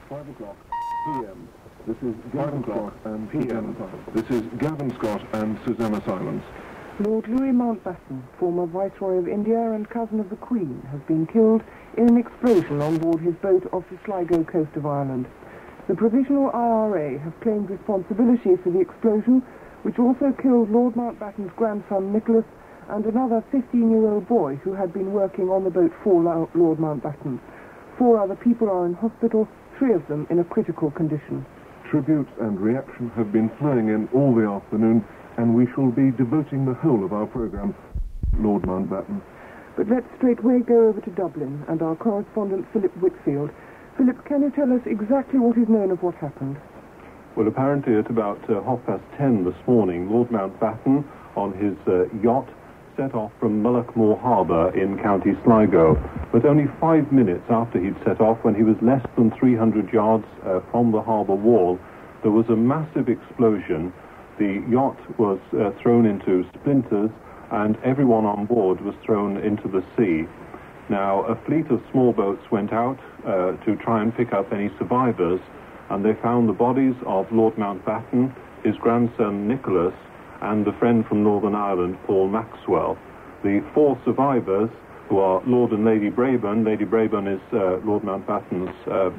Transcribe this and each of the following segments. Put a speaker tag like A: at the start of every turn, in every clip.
A: 5 o'clock p.m. This is Gavin Scott and p.m. This is Gavin Scott and Susanna Silence.
B: Lord Louis Mountbatten, former Viceroy of India and cousin of the Queen, has been killed in an explosion on board his boat off the Sligo coast of Ireland. The Provisional IRA have claimed responsibility for the explosion, which also killed Lord Mountbatten's grandson Nicholas and another 15-year-old boy who had been working on the boat for Lord Mountbatten. 4 other people are in hospital, 3 of them in a critical condition.
A: Tributes and reaction have been flowing in all the afternoon, and we shall be devoting the whole of our programme to Lord Mountbatten.
B: But let's straightway go over to Dublin and our correspondent Philip Whitfield. Philip, can you tell us exactly what is known of what happened?
C: Well, apparently at about 10:30 this morning, Lord Mountbatten, on his yacht, set off from Mullaghmore Harbour in County Sligo. But only 5 minutes after he'd set off, when he was less than 300 yards from the harbour wall, there was a massive explosion. The yacht was thrown into splinters, and everyone on board was thrown into the sea. Now, a fleet of small boats went out to try and pick up any survivors, and they found the bodies of Lord Mountbatten, his grandson Nicholas, and the friend from Northern Ireland, Paul Maxwell. The 4 survivors, who are Lord and Lady Brabourne. Lady Brabourne is Lord Mountbatten's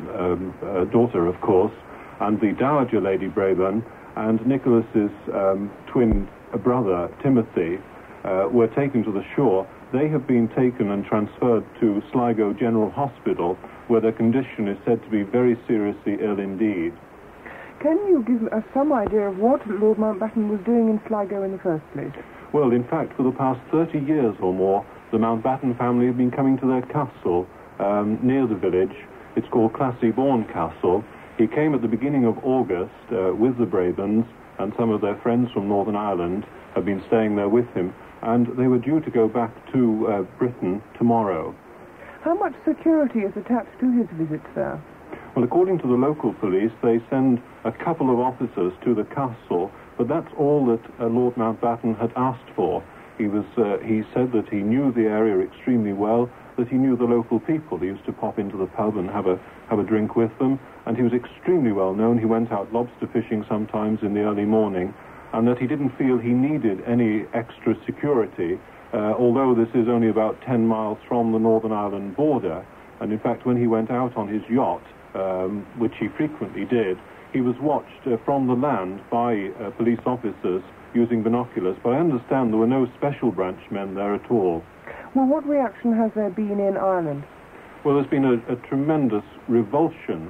C: daughter, of course, and the Dowager Lady Brabourne, and Nicholas's twin brother, Timothy, were taken to the shore. They have been taken and transferred to Sligo General Hospital, where their condition is said to be very seriously ill indeed.
B: Can you give us some idea of what Lord Mountbatten was doing in Sligo in the first place?
C: Well, in fact, for the past 30 years or more, the Mountbatten family have been coming to their castle near the village. It's called Classy-Bourne Castle. He came at the beginning of August with the Brabournes, and some of their friends from Northern Ireland have been staying there with him, and they were due to go back to Britain tomorrow.
B: How much security is attached to his visit there?
C: Well, according to the local police, they send a couple of officers to the castle, but that's all that Lord Mountbatten had asked for. He said that he knew the area extremely well, that he knew the local people. He used to pop into the pub and have a drink with them, and he was extremely well known. He went out lobster fishing sometimes in the early morning, and that he didn't feel he needed any extra security, although this is only about 10 miles from the Northern Ireland border. And in fact, when he went out on his yacht, which he frequently did, he was watched from the land by police officers using binoculars, but I understand there were no special branch men there at all.
B: Well, what reaction has there been in Ireland?
C: Well, there's been a tremendous revulsion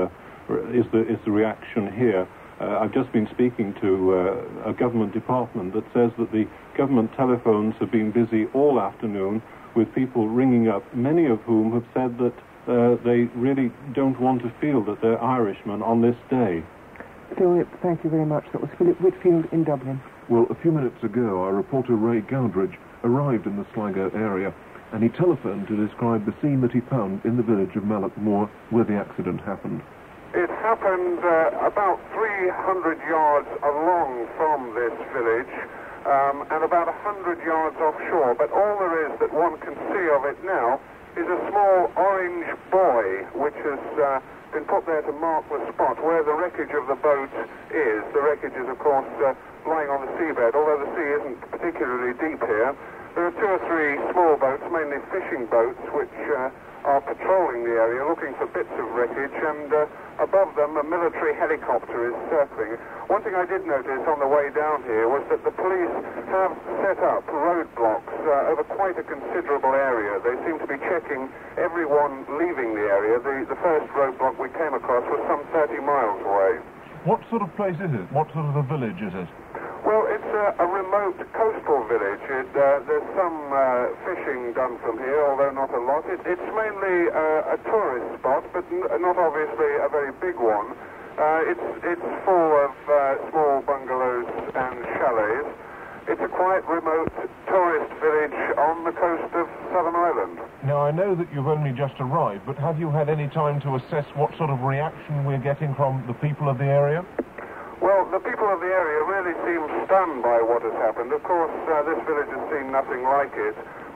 C: is the reaction here. I've just been speaking to a government department that says that the government telephones have been busy all afternoon with people ringing up, many of whom have said that they really don't want to feel that they're Irishmen on this day.
B: Philip, thank you very much. That was Philip Whitfield in Dublin.
A: Well, a few minutes ago, our reporter Ray Gowdridge arrived in the Sligo area, and he telephoned to describe the scene that he found in the village of Mullaghmore, where the accident happened.
D: It happened about 300 yards along from this village, and about 100 yards offshore, but all there is that one can see of it now is a small orange buoy, which has been put there to mark the spot where the wreckage of the boat is. The wreckage is, of course, lying on the seabed, although the sea isn't particularly deep here. There are 2 or 3 small boats, mainly fishing boats, which are patrolling the area, looking for bits of wreckage, and above them a military helicopter is circling. One thing I did notice on the way down here was that the police have set up roadblocks over quite a considerable area. They seem to be checking everyone leaving the area. The first roadblock we came across was some 30 miles away.
A: What sort of place is it? What sort of a village is it?
D: Well, it's a remote coastal village. There's some fishing done from here, although not a lot. It's mainly a tourist spot, but not obviously a very big one. It's full of small bungalows and chalets. It's a quite remote tourist village on the coast of Southern Ireland.
A: Now, I know that you've only just arrived, but have you had any time to assess what sort of reaction we're getting from the people of the area?
D: Well, the people of the area really seem stunned by what has happened. Of course, this village has seen nothing like it.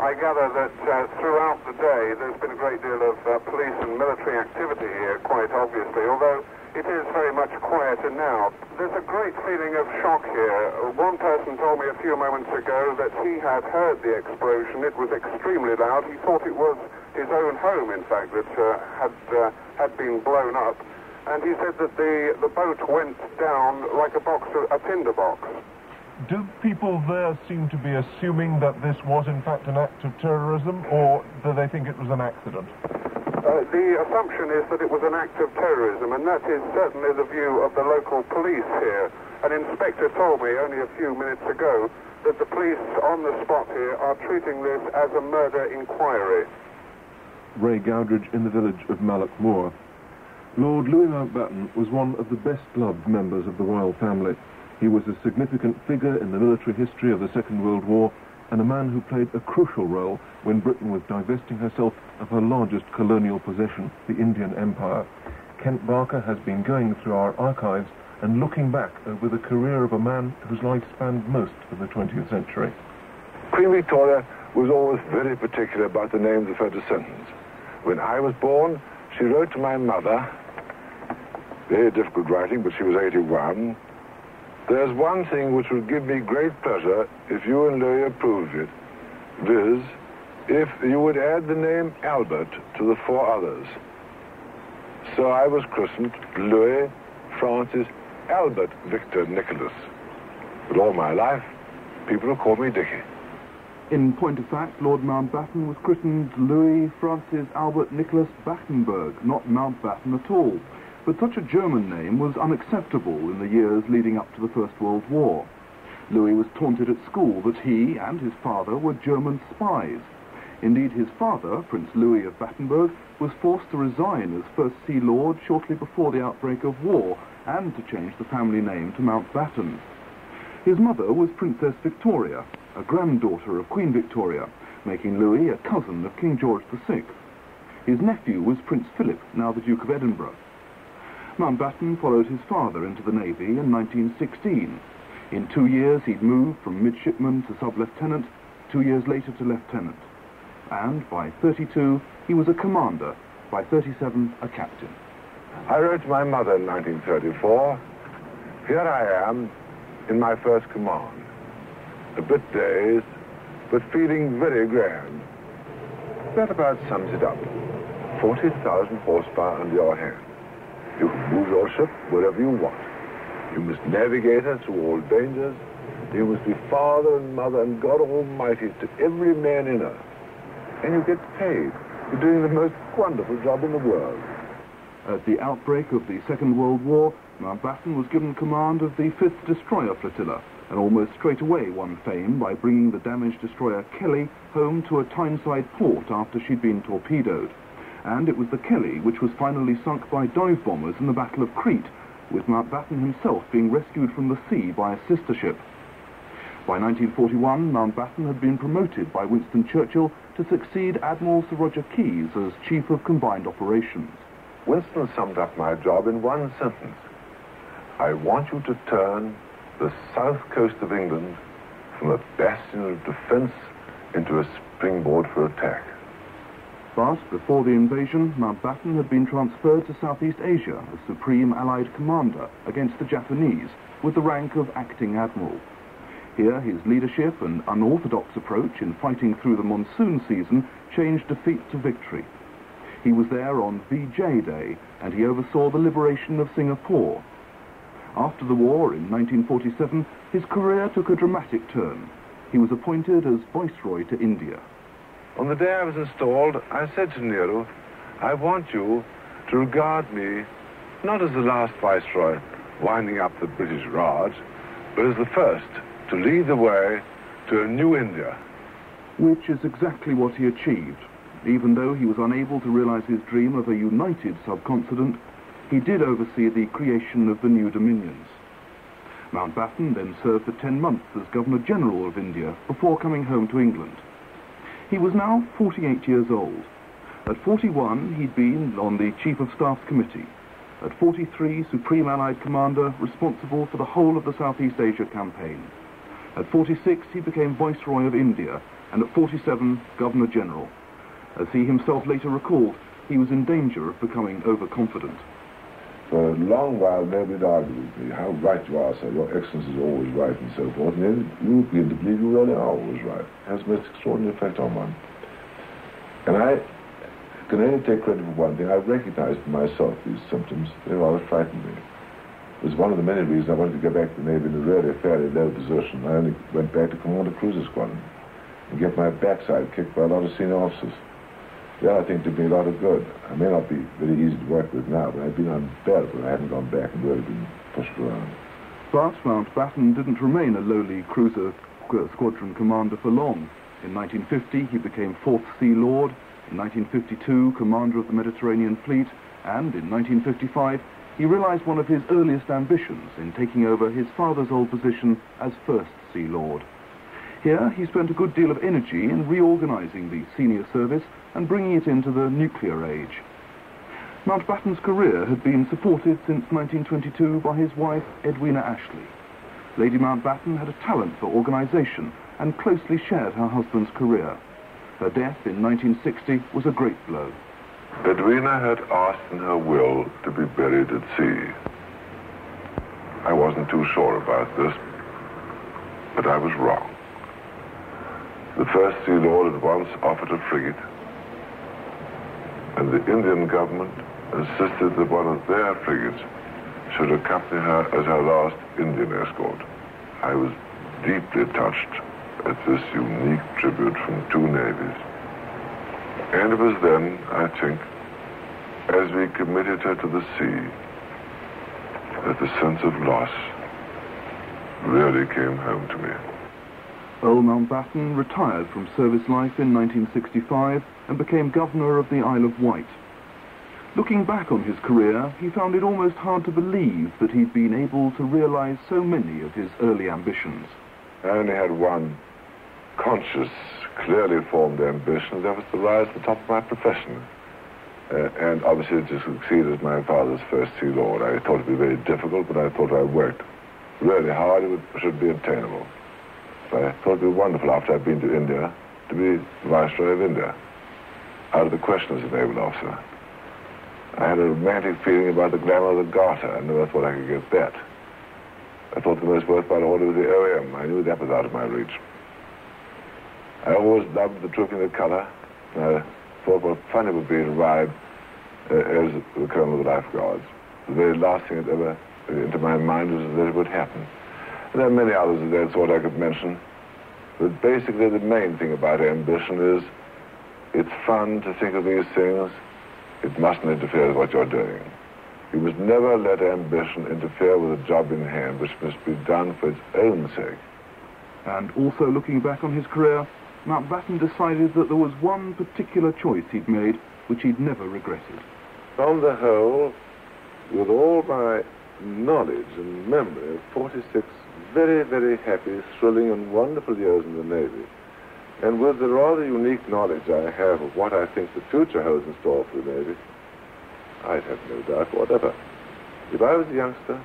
D: I gather that throughout the day there's been a great deal of police and military activity here, quite obviously, although it is very much quieter now. There's a great feeling of shock here. One person told me a few moments ago that he had heard the explosion. It was extremely loud. He thought it was his own home, in fact, that had been blown up. And he said that the boat went down like a tinderbox.
A: Do people there seem to be assuming that this was in fact an act of terrorism, or do they think it was an accident?
D: The assumption is that it was an act of terrorism, and that is certainly the view of the local police here. An inspector told me only a few minutes ago that the police on the spot here are treating this as a murder inquiry.
A: Ray Gowdridge in the village of Mallock Moor. Lord Louis Mountbatten was one of the best-loved members of the royal family. He was a significant figure in the military history of the Second World War, and a man who played a crucial role when Britain was divesting herself of her largest colonial possession, the Indian Empire. Kent Barker has been going through our archives and looking back over the career of a man whose life spanned most of the 20th century.
E: Queen Victoria was always very particular about the names of her descendants. When I was born, she wrote to my mother, very difficult writing, but she was 81, "There's one thing which would give me great pleasure if you and Louis approve of it, viz., if you would add the name Albert to the 4 others." So I was christened Louis Francis Albert Victor Nicholas. But all my life, people have called me Dickie.
F: In point of fact, Lord Mountbatten was christened Louis Francis Albert Nicholas Battenberg, not Mountbatten at all. But such a German name was unacceptable in the years leading up to the First World War. Louis was taunted at school that he and his father were German spies. Indeed, his father, Prince Louis of Battenberg, was forced to resign as First Sea Lord shortly before the outbreak of war and to change the family name to Mountbatten. His mother was Princess Victoria, a granddaughter of Queen Victoria, making Louis a cousin of King George VI. His nephew was Prince Philip, now the Duke of Edinburgh. Mountbatten followed his father into the Navy in 1916. In 2 years, he'd moved from midshipman to sub-lieutenant, 2 years later to lieutenant. And by 32, he was a commander, by 37, a captain.
E: I wrote to my mother in 1934, "Here I am in my first command, a bit dazed, but feeling very grand." That about sums it up. 40,000 horsepower under your hand. You can move your ship wherever you want. You must navigate her through all dangers. You must be father and mother and God Almighty to every man in her. And you get paid for doing the most wonderful job in the world.
F: At the outbreak of the Second World War, Mountbatten was given command of the 5th Destroyer Flotilla, and almost straight away won fame by bringing the damaged destroyer Kelly home to a Tyneside port after she'd been torpedoed. And it was the Kelly which was finally sunk by dive bombers in the Battle of Crete, with Mountbatten himself being rescued from the sea by a sister ship. By 1941, Mountbatten had been promoted by Winston Churchill to succeed Admiral Sir Roger Keyes as Chief of Combined Operations.
E: Winston summed up my job in one sentence. "I want you to turn the south coast of England from a bastion of defense into a springboard for attack."
F: But before the invasion, Mountbatten had been transferred to Southeast Asia as Supreme Allied Commander against the Japanese, with the rank of Acting Admiral. Here, his leadership and unorthodox approach in fighting through the monsoon season changed defeat to victory. He was there on VJ Day, and he oversaw the liberation of Singapore. After the war in 1947, his career took a dramatic turn. He was appointed as Viceroy to India.
E: On the day I was installed, I said to Nehru, "I want you to regard me not as the last Viceroy winding up the British Raj, but as the first to lead the way to a new India."
F: Which is exactly what he achieved. Even though he was unable to realize his dream of a united subcontinent, he did oversee the creation of the new dominions. Mountbatten then served for 10 months as Governor-General of India before coming home to England. He was now 48 years old. At 41, he'd been on the Chief of Staff's Committee. At 43, Supreme Allied Commander, responsible for the whole of the Southeast Asia campaign. At 46, he became Viceroy of India, and at 47, Governor General. As he himself later recalled, he was in danger of becoming overconfident.
E: For a long while, nobody argued with me. How right you are, sir. Your Excellency is always right, and so forth. And then you begin to believe you really are always right. It has a most extraordinary effect on one. And I can only take credit for one thing. I recognized for myself these symptoms. They rather frightened me. It was one of the many reasons I wanted to get back to the Navy in a really fairly low position. I only went back to command a cruiser squadron and get my backside kicked by a lot of senior officers. That, I think, did me a lot of good. I may not be very easy to work with now, but I've been unbearable. I hadn't gone back and really been pushed around.
F: But Mountbatten didn't remain a lowly cruiser squadron commander for long. In 1950, he became 4th Sea Lord. In 1952, commander of the Mediterranean Fleet. And in 1955, he realized one of his earliest ambitions in taking over his father's old position as 1st Sea Lord. Here, he spent a good deal of energy in reorganizing the senior service and bringing it into the nuclear age. Mountbatten's career had been supported since 1922 by his wife, Edwina Ashley. Lady Mountbatten had a talent for organization and closely shared her husband's career. Her death in 1960 was a great blow.
E: Edwina had asked in her will to be buried at sea. I wasn't too sure about this, but I was wrong. The 1st Sea Lord at once offered a frigate, and the Indian government insisted that one of their frigates should accompany her as her last Indian escort. I was deeply touched at this unique tribute from two navies. And it was then, I think, as we committed her to the sea, that the sense of loss really came home to me.
F: Earl Mountbatten retired from service life in 1965 and became governor of the Isle of Wight. Looking back on his career, he found it almost hard to believe that he'd been able to realize so many of his early ambitions.
E: I only had one conscious, clearly formed ambition. That was to rise to the top of my profession. And obviously to succeed as my father's 1st Sea Lord. I thought it would be very difficult, but I thought I worked really hard. It should be attainable. I thought it would be wonderful after I'd been to India to be Viceroy of India, out of the question as a naval officer. I had a romantic feeling about the glamour of the Garter. I never thought I could get that. I thought the most worthwhile order was the OM. I knew that was out of my reach. I always loved the trooping of colour. I thought what fun it would be to ride as the Colonel of the Life Guards. The very last thing that ever into my mind was that it would happen. There are many others of that sort I could mention. But basically the main thing about ambition is it's fun to think of these things. It mustn't interfere with what you're doing. You must never let ambition interfere with a job in hand, which must be done for its own sake.
F: And also looking back on his career, Mountbatten decided that there was one particular choice he'd made which he'd never regretted.
E: On the whole, with all my knowledge and memory of 46 very, very happy, thrilling and wonderful years in the Navy, and with the rather unique knowledge I have of what I think the future holds in store for the Navy, I'd have no doubt whatever. If I was a youngster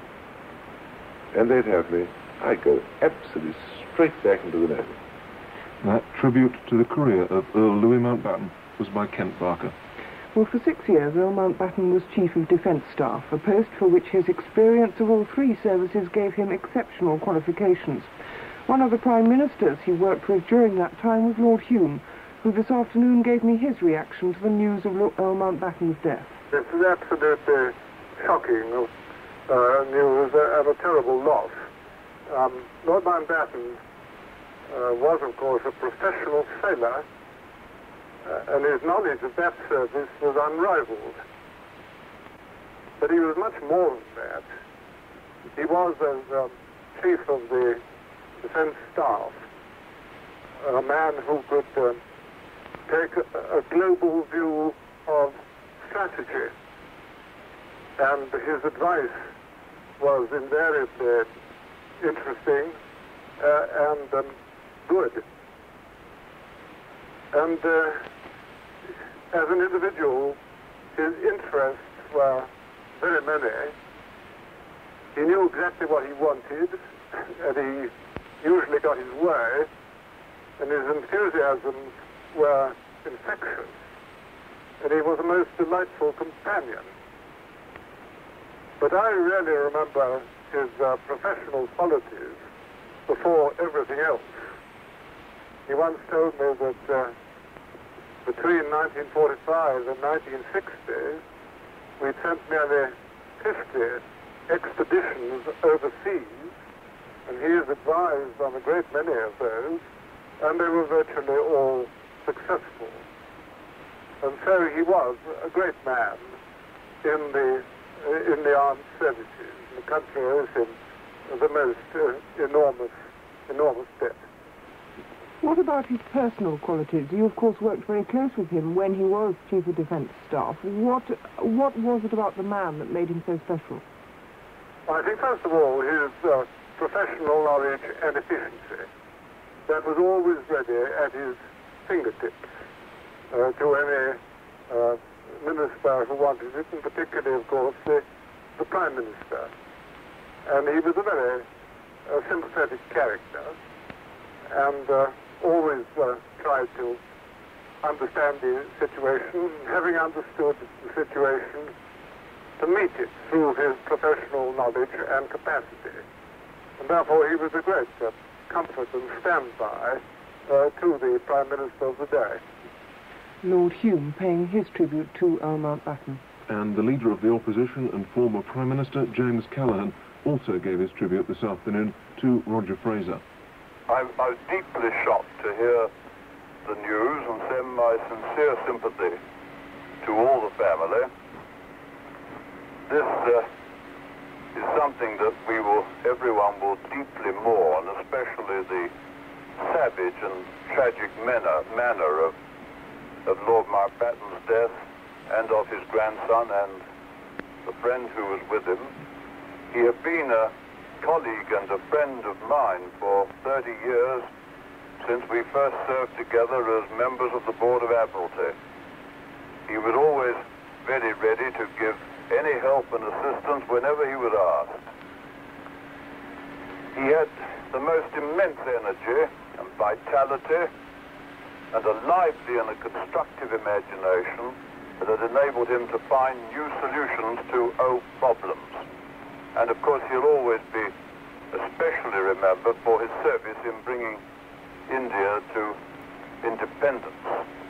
E: and they'd have me, I'd go absolutely straight back into the Navy.
A: That tribute to the career of Earl Louis Mountbatten was by Kent Barker.
B: Well, for 6 years, Earl Mountbatten was Chief of Defence Staff, a post for which his experience of all three services gave him exceptional qualifications. One of the Prime Ministers he worked with during that time was Lord Hume, who this afternoon gave me his reaction to the news of Earl Mountbatten's death.
D: This is absolutely shocking news and a terrible loss. Lord Mountbatten was, of course, a professional sailor, and his knowledge of that service was unrivaled. But he was much more than that. He was, as Chief of the Defence Staff, a man who could take a global view of strategy, and his advice was invariably interesting and good. And as an individual, his interests were very many. He knew exactly what he wanted, and he usually got his way. and his enthusiasms were infectious, and he was a most delightful companion. But I really remember his professional qualities before everything else. He once told me that between 1945 and 1960, we'd sent nearly 50 expeditions overseas, and he is advised on a great many of those, and they were virtually all successful. And so he was a great man in the armed services. The country owes him the most enormous debt.
B: What about his personal qualities? You, of course, worked very close with him when he was Chief of Defence Staff. What was it about the man that made him so special?
D: I think, first of all, his professional knowledge and efficiency. That was always ready at his fingertips to any minister who wanted it, and particularly, of course, the Prime Minister. And he was a very sympathetic character, and always tried to understand the situation, having understood the situation, to meet it through his professional knowledge and capacity. And therefore he was a great comfort and standby to the Prime Minister of the day.
B: Lord Hume paying his tribute to Earl Mountbatten.
A: And the leader of the opposition and former Prime Minister, James Callaghan, also gave his tribute this afternoon to Roger Fraser.
G: I was deeply shocked to hear the news and send my sincere sympathy to all the family. This is something that everyone will deeply mourn, especially the savage and tragic manner of Lord Mountbatten's death and of his grandson and the friend who was with him. He had been a colleague and a friend of mine for 30 years, since we first served together as members of the Board of Admiralty. He was always very ready to give any help and assistance whenever he was asked. He had the most immense energy and vitality and a lively and a constructive imagination that had enabled him to find new solutions to old problems. And of course, he'll always be especially remembered for his service in bringing India to independence.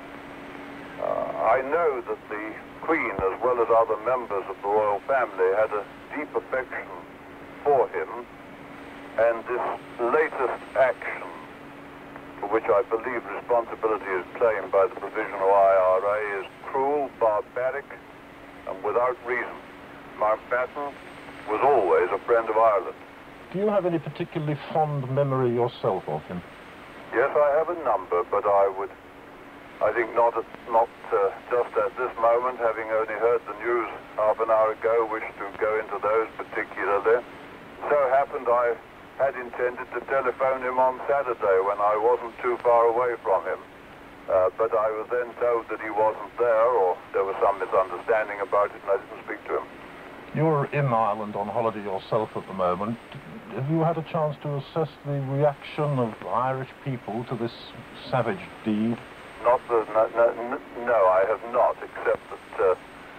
G: I know that the Queen, as well as other members of the royal family, had a deep affection for him, and this latest action, for which I believe responsibility is claimed by the Provisional IRA, is cruel, barbaric, and without reason. Mountbatten was always a friend of Ireland.
H: Do you have any particularly fond memory yourself of him?
G: Yes, I have a number, but I think not just at this moment, having only heard the news half an hour ago, wish to go into those particularly. So happened I had intended to telephone him on Saturday when I wasn't too far away from him. But I was then told that he wasn't there, or there was some misunderstanding about it, and I didn't speak to him.
H: You're in Ireland on holiday yourself at the moment. Have you had a chance to assess the reaction of Irish people to this savage deed?
G: No, I have not, except that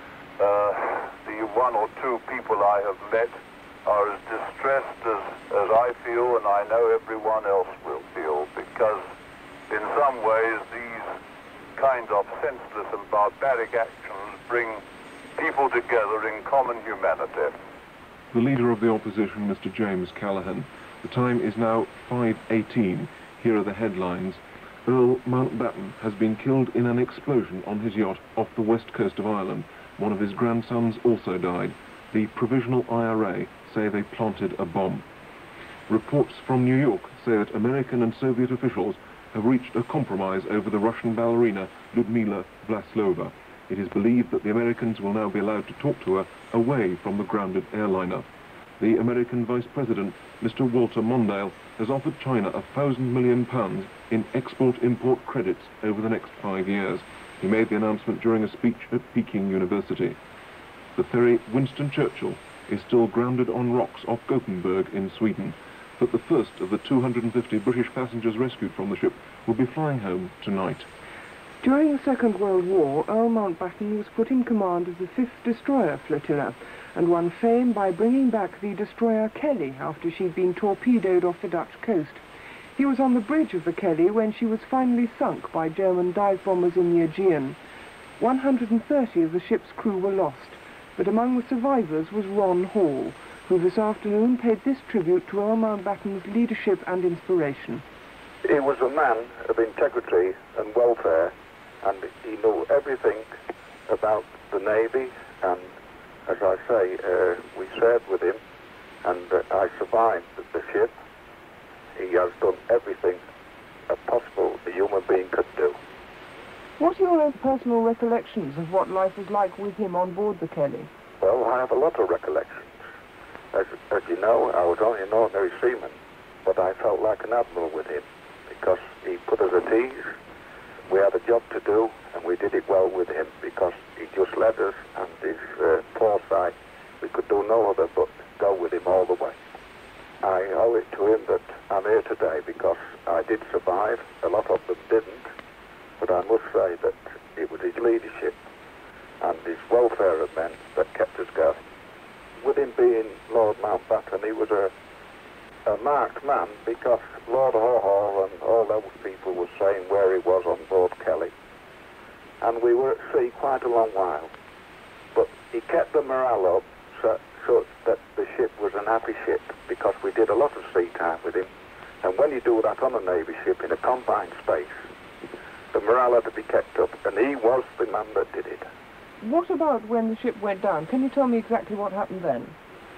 G: the one or two people I have met are as distressed as I feel, and I know everyone else will feel, because in some ways these kind of senseless and barbaric actions bring people together in common humanity.
A: The leader of the opposition, Mr. James Callaghan. The time is now 5:18. Here are the headlines. Earl Mountbatten has been killed in an explosion on his yacht off the west coast of Ireland. One of his grandsons also died. The Provisional IRA say they planted a bomb. Reports from New York say that American and Soviet officials have reached a compromise over the Russian ballerina Ludmila Vlasova. It is believed that the Americans will now be allowed to talk to her away from the grounded airliner. The American Vice President, Mr. Walter Mondale, has offered China £1,000 million in export-import credits over the next 5 years. He made the announcement during a speech at Peking University. The ferry Winston Churchill is still grounded on rocks off Gothenburg in Sweden. that the first of the 250 British passengers rescued from the ship will be flying home tonight.
B: During the Second World War, Earl Mountbatten was put in command of the 5th Destroyer Flotilla and won fame by bringing back the destroyer Kelly after she'd been torpedoed off the Dutch coast. He was on the bridge of the Kelly when she was finally sunk by German dive bombers in the Aegean. 130 of the ship's crew were lost, but among the survivors was Ron Hall, who this afternoon paid this tribute to Earl Mountbatten's leadership and inspiration.
G: He was a man of integrity and welfare, and he knew everything about the Navy, and as I say, we served with him, and I survived the ship. He has done everything possible a human being could do.
B: What are your own personal recollections of what life was like with him on board the Kelly?
G: Well, I have a lot of recollections. As you know, I was only an ordinary seaman, but I felt like an admiral with him because he put us at ease. We had a job to do, and we did it well with him because he just led us, and his foresight, we could do no other but go with him all the way. I owe it to him that I'm here today because I did survive. A lot of them didn't. But I must say that it was his leadership and his welfare of men that kept us going. With him being Lord Mountbatten, he was a marked man because Lord Haw and all those people were saying where he was on board Kelly. And we were at sea quite a long while. But he kept the morale up so that the ship was an happy ship because we did a lot of sea time with him. And when you do that on a Navy ship in a confined space, the morale had to be kept up, and he was the man that did it.
B: What about when the ship went down? Can you tell me exactly what happened then?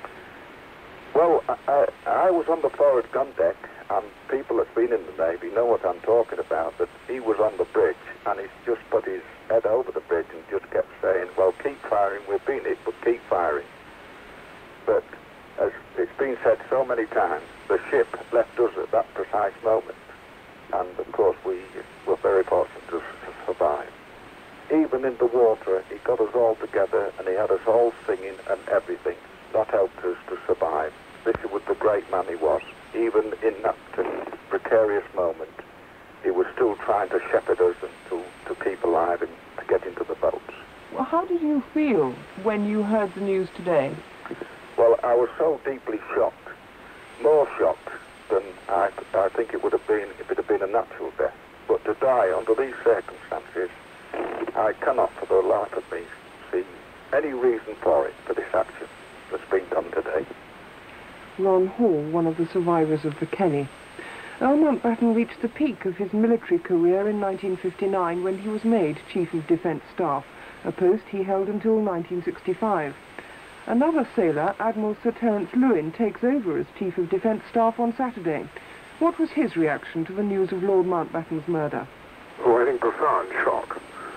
G: Well, I was on the forward gun deck, and people that's been in the Navy know what I'm talking about, that he was on the bridge, and he's just put his head over the bridge and just kept saying, well, keep firing, we've been hit, but keep firing. But, as it's been said so many times, the ship left us at that precise moment. And, of course, we were very fortunate to survive. Even in the water, he got us all together and he had us all singing and everything. That helped us to survive. This was the great man he was. Even in that precarious moment, he was still trying to shepherd us and to keep alive and to get into the boats.
B: Well, how did you feel when you heard the news today?
G: Well, I was so deeply shocked, more shocked than I think it would have been if it had been a natural death. But to die under these circumstances, I cannot for the life of me see any reason for it, for this action that's been done today.
B: Ron Hall, one of the survivors of the Kelly. Earl Mountbatten reached the peak of his military career in 1959 when he was made Chief of Defence Staff, a post he held until 1965. Another sailor, Admiral Sir Terence Lewin, takes over as Chief of Defence Staff on Saturday. What was his reaction to the news of Lord Mountbatten's murder?
I: Oh, I think profound shock.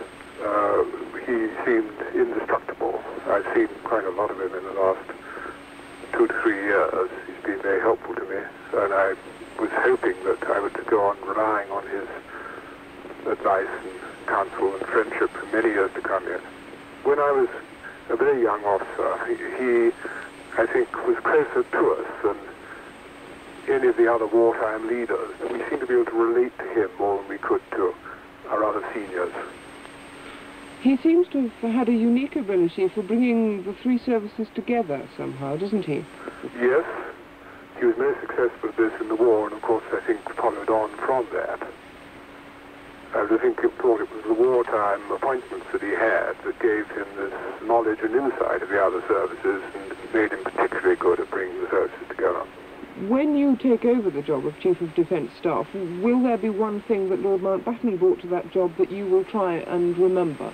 I: He seemed indestructible. I've seen quite a lot of him in the last 2 to 3 years. He's been very helpful to me, and I was hoping that I would go on relying on his advice and counsel and friendship for many years to come yet. When I was a very young officer, he, I think, was closer to us than any of the other wartime leaders. We seemed to be able to relate to him more than we could to our other seniors.
B: He seems to have had a unique ability for bringing the three services together somehow, doesn't he?
I: Yes, he was very successful at this in the war, and of course I think followed on from that. I thought it was the wartime appointments that he had that gave him this knowledge and insight of the other services and made him particularly good at bringing the services together.
B: When you take over the job of Chief of Defence Staff, will there be one thing that Lord Mountbatten brought to that job that you will try and remember?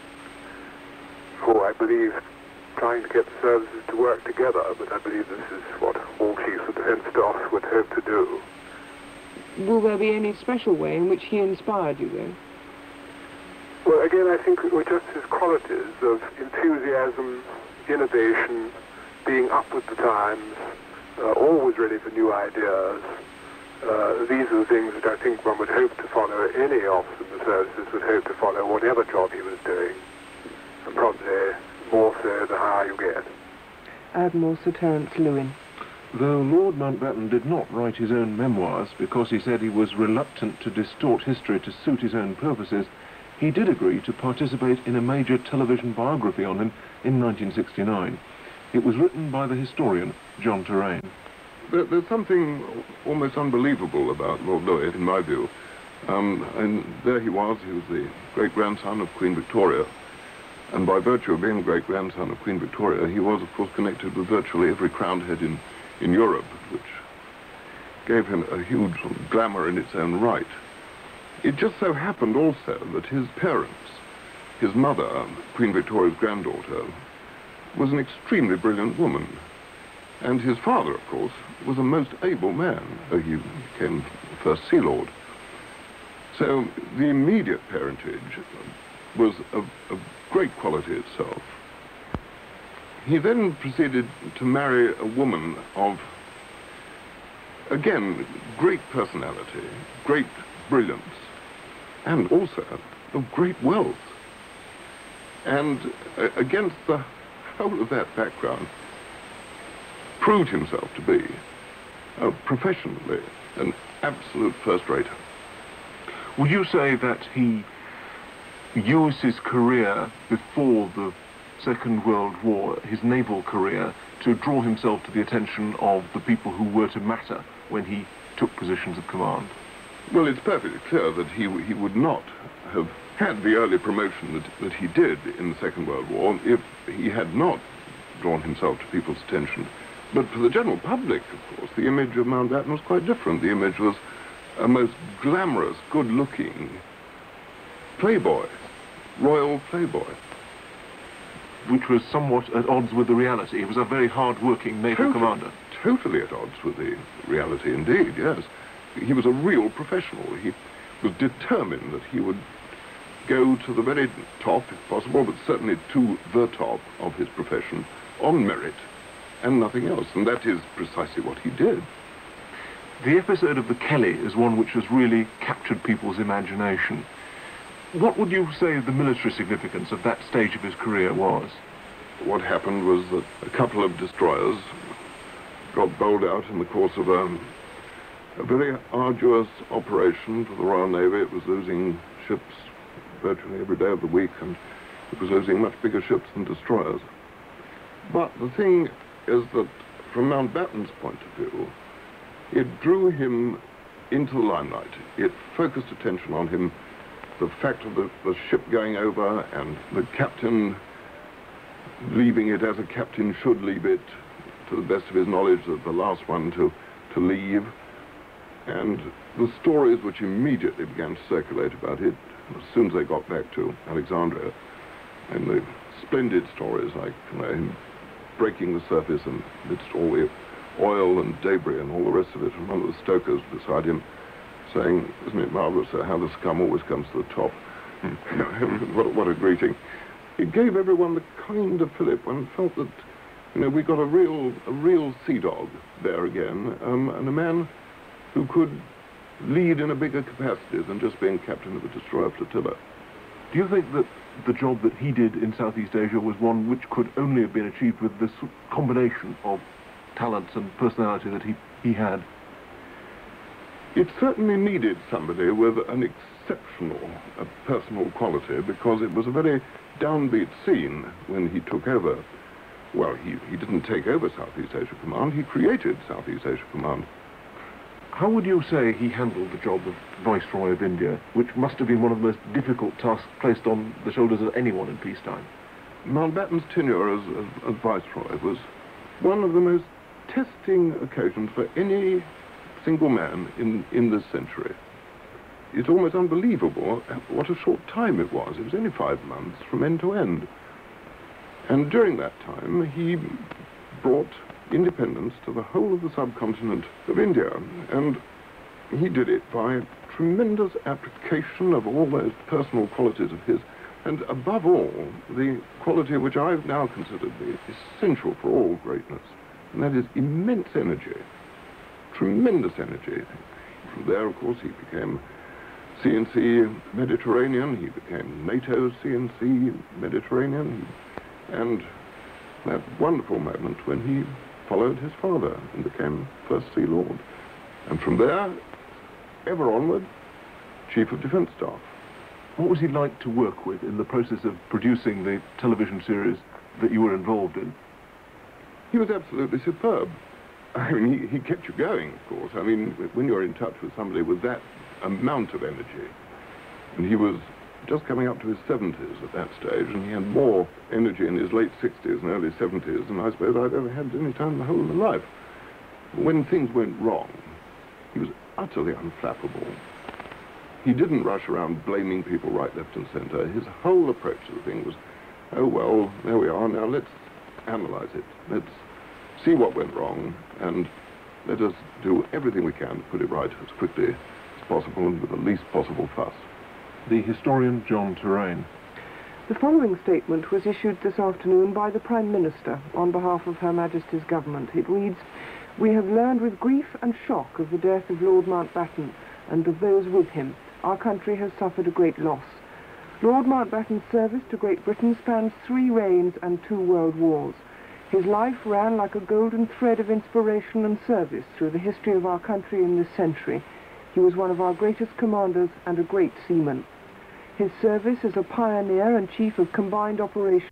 I: Oh, I believe trying to get the services to work together, but I believe this is what all Chiefs of Defence Staff would hope to do.
B: Will there be any special way in which he inspired you, then?
I: Well, again, I think it were just his qualities of enthusiasm, innovation, being up with the times, always ready for new ideas. These are the things that I think one would hope to follow, any officer in the services would hope to follow, whatever job he was doing, and probably more so the higher you get.
B: Admiral Sir Terence Lewin.
A: Though Lord Mountbatten did not write his own memoirs because he said he was reluctant to distort history to suit his own purposes, he did agree to participate in a major television biography on him in 1969. It was written by the historian John Terraine.
J: There's something almost unbelievable about Lord Louis, in my view. And there he was the great-grandson of Queen Victoria. And by virtue of being the great-grandson of Queen Victoria, he was, of course, connected with virtually every crowned head in Europe, which gave him a huge glamour in its own right. It just so happened also that his parents, his mother, Queen Victoria's granddaughter, was an extremely brilliant woman. And his father, of course, was a most able man. He became first Sea Lord. So the immediate parentage was of great quality itself. He then proceeded to marry a woman of, again, great personality, great brilliance, and also of great wealth. And against the whole of that background, proved himself to be, professionally, an absolute first-rater.
A: Would you say that he used his career before the Second World War, his naval career, to draw himself to the attention of the people who were to matter when he took positions of command?
J: Well, it's perfectly clear that he would not have had the early promotion that he did in the Second World War if he had not drawn himself to people's attention. But for the general public, of course, the image of Mountbatten was quite different. The image was a most glamorous, good-looking playboy, royal playboy.
A: Which was somewhat at odds with the reality. He was a very hard-working naval commander.
J: Totally at odds with the reality, indeed, yes. He was a real professional. He was determined that he would go to the very top, if possible, but certainly to the top of his profession, on merit and nothing else. And that is precisely what he did.
A: The episode of the Kelly is one which has really captured people's imagination. What would you say the military significance of that stage of his career was?
J: What happened was that a couple of destroyers got bowled out in the course of a very arduous operation for the Royal Navy. It was losing ships virtually every day of the week, and it was losing much bigger ships than destroyers. But the thing is that, from Mountbatten's point of view, it drew him into the limelight. It focused attention on him. The fact of the ship going over and the captain leaving it as a captain should leave it, to the best of his knowledge, the last one to leave. And the stories which immediately began to circulate about it as soon as they got back to Alexandria, and the splendid stories like him breaking the surface amidst all the oil and debris and all the rest of it, and one of the stokers beside him saying, "Isn't it marvelous how the scum always comes to the top?" What a greeting. It gave everyone the kind of fillip. One felt that, we got a real sea dog there again, and a man who could lead in a bigger capacity than just being captain of a destroyer flotilla.
A: Do you think that the job that he did in Southeast Asia was one which could only have been achieved with this combination of talents and personality that he had?
J: It certainly needed somebody with an exceptional personal quality, because it was a very downbeat scene when he took over. Well, he didn't take over Southeast Asia Command, he created Southeast Asia Command.
A: How would you say he handled the job of Viceroy of India, which must have been one of the most difficult tasks placed on the shoulders of anyone in peacetime?
J: Mountbatten's tenure as Viceroy was one of the most testing occasions for any single man in this century. It's almost unbelievable what a short time it was. It was only 5 months from end to end. And during that time, he brought independence to the whole of the subcontinent of India. And he did it by tremendous application of all those personal qualities of his, and above all, the quality which I've now considered the essential for all greatness, and that is immense energy, tremendous energy. From there, of course, he became CNC Mediterranean, he became NATO CNC Mediterranean, and that wonderful moment when he followed his father and became First Sea Lord. And from there, ever onward, Chief of Defence Staff.
A: What was he like to work with in the process of producing the television series that you were involved in?
J: He was absolutely superb. I mean, he kept you going, of course. I mean, when you're in touch with somebody with that amount of energy, and he was just coming up to his 70s at that stage, and he had more energy in his late 60s and early 70s than I suppose I'd ever had any time in the whole of my life. When things went wrong, he was utterly unflappable. He didn't rush around blaming people right, left, and centre. His whole approach to the thing was, oh, well, there we are, now let's analyse it. Let's see what went wrong, and let us do everything we can to put it right as quickly as possible and with the least possible fuss.
A: The historian John Terraine.
B: The following statement was issued this afternoon by the Prime Minister on behalf of Her Majesty's Government. It reads, "We have learned with grief and shock of the death of Lord Mountbatten and of those with him. Our country has suffered a great loss. Lord Mountbatten's service to Great Britain spans 3 reigns and 2 world wars. His life ran like a golden thread of inspiration and service through the history of our country in this century. He was one of our greatest commanders and a great seaman. His service as a pioneer and chief of combined operations